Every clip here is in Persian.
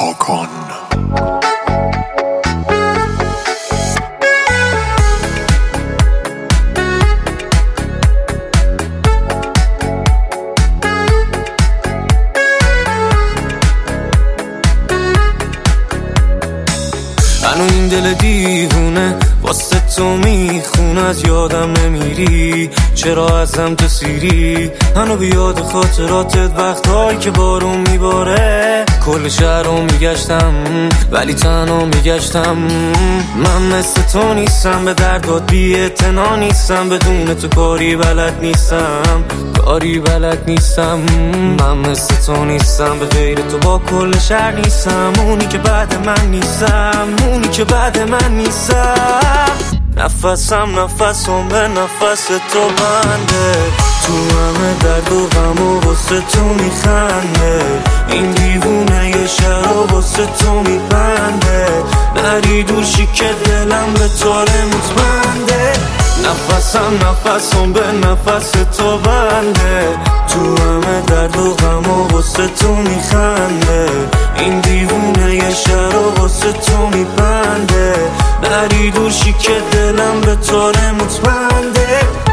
هاکان. منو این دل دیوونه واسه تو میخونه، از یادم نمیری چرا ازم تو سیری. منو بیاد خاطراتت وقتایی که بارون میباره، کل شهر رو میگشتم ولی تنها میگشتم. من مثل تو نیستم، به دردات بی اعتنا نیستم، بدون تو کاری بلد نیستم، کاری بلد نیستم. من مثل تو نیستم، به غیر تو با کل شهر نیستم، اونی که بعد من نیستم، اونی که بعد من نیستم. نفسم به نفس تو بنده، تو همه درد و غم و واسه تو میخنده. این دیوونه یه شهر و واسه تو میبنده، نری دوشی که دلم به طاره مطمئنده. نفسم به نفس تو بنده، تو همه درد و غم و واسه تو میخنده. این دیوونه یه شهر و واسه تو میبنده، نری دوشی که دلم به طاره مطمئنده.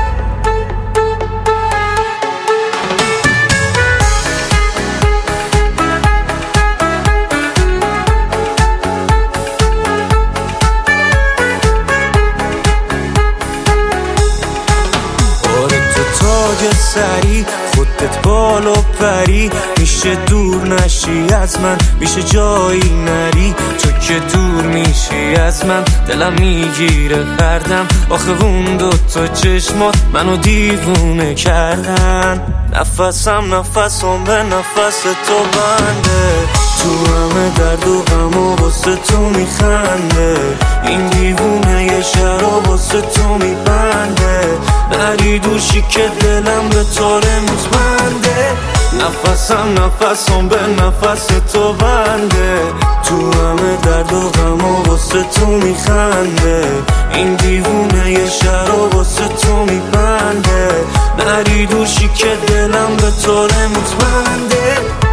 تاج سری خودت بالا پری، میشه دور نشی از من، میشه جایی نری. تو که دور میشی از من دلم میگیره هردم، آخه اون دوتا چشمات منو دیوونه کردن. نفسم به نفس تو بنده، تو همه درد و غم و واسه تو میخنده. این دیوونه یه شهر و واسه تو میبنده، نری دوشی که دلم به طاره مطمئنده. نفسم به نفس تو بنده، تو همه درد و غم و واسه تو میخنده. این دیوونه یه شهر و واسه تو میبنده، نری دوشی که دلم به طاره مطمئنده.